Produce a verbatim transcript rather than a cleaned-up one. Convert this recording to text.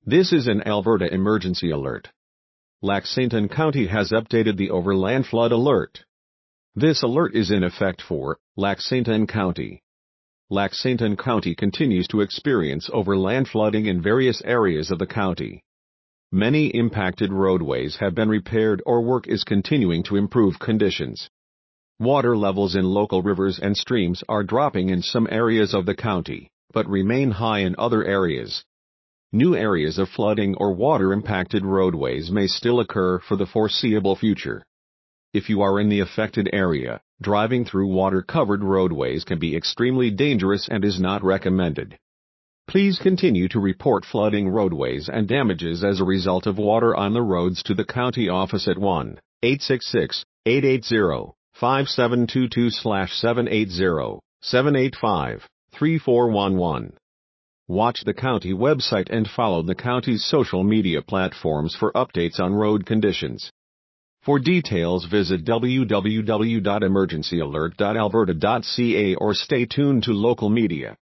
This is an Alberta emergency alert. Lac Saint Anne County has updated the overland flood alert. This alert is in effect for Lac Saint Anne County. Lac Saint Anne County continues to experience overland flooding in various areas of the county. Many impacted roadways have been repaired or work is continuing to improve conditions. Water levels in local rivers and streams are dropping in some areas of the county, but remain high in other areas. New areas of flooding or water-impacted roadways may still occur for the foreseeable future. If you are in the affected area, driving through water-covered roadways can be extremely dangerous and is not recommended. Please continue to report flooding roadways and damages as a result of water on the roads to the county office at one eight six six, eight eight zero, five seven two two slash seven eight zero, seven eight five, three four one one. Watch the county website and follow the county's social media platforms for updates on road conditions. For details, visit w w w dot emergency alert dot alberta dot c a or stay tuned to local media.